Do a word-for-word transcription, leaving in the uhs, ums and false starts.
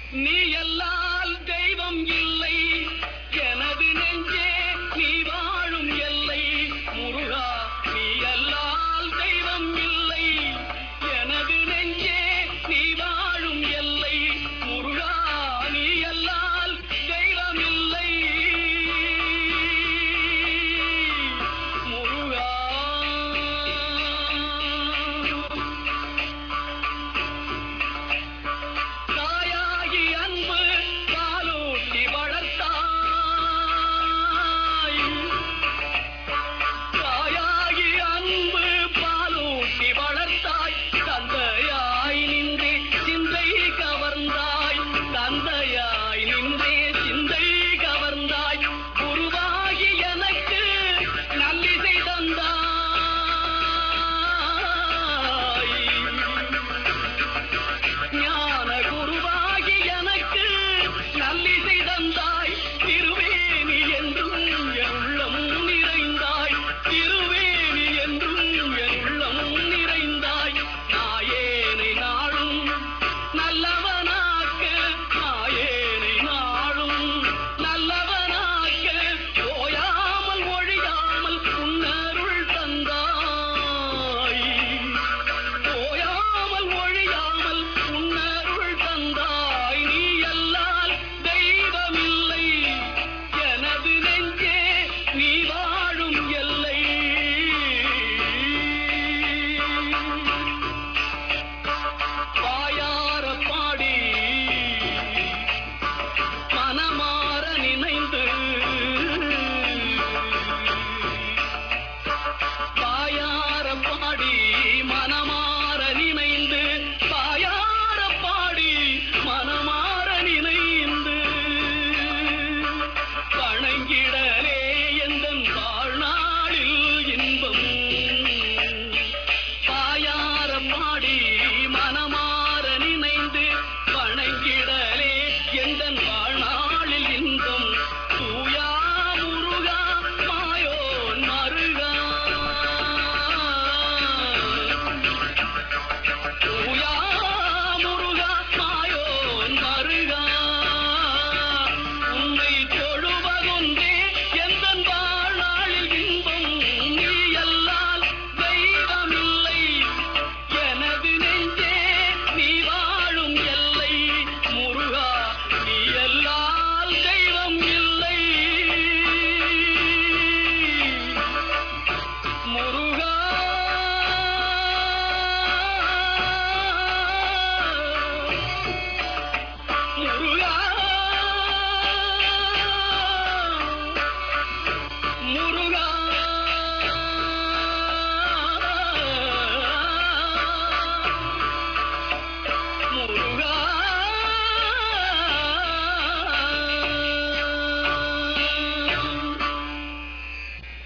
நீ எல்லால் தெய்வம் இல்லை எனது நெஞ்சே நீ வாழும் எல்லை முருகா நீ எல்லால் தெய்வம் இல்லை எனது நெஞ்சே நீ வாழும் எல்லை முருகா நீ எல்லால் தெய்வம் இல்லை முருகா தாயாகி அன்பு பாலூட்டி வளர்த்தாய் தாயாகி அன்பு பாலூட்டி வளர்த்தாய் தந்தையாய் நின்றே சிந்தை கவர்ந்தாய் தந்தையாய் நின்றே சிந்தை கவர்ந்தாய் குருவாகி எனக்கு நல்லிசை தந்தாய் ஞான குருவாகி எனக்கு நல்லிசை தந்தாய் திருவேணி என்றும் என் உள்ளம் நிறைந்தாய் திருவேணி என்றும் என் உள்ளம் நிறைந்தாய் நாயேனை நாளும் நல்லவனாக்க நாயேனை நாளும் நல்லவனாக்க ஓயாமல் ஒழியாமல் உன்னருள் தந்தாய் ஓயாமல் ஒழியாமல் உன்னருள் தந்தாய் நீ எல்லால் தெய்வமில்லை எனது நெஞ்சே நீ வாழும் எல்லை வாயார பாடி மனமாற நினைந்து பாயார பாடி மனமாற நினைந்து பாயார பாடி மனமாற நினைந்து வணங்கிடலே எந்தன் வாழ்நாளில் இன்பம் பாயார பாடி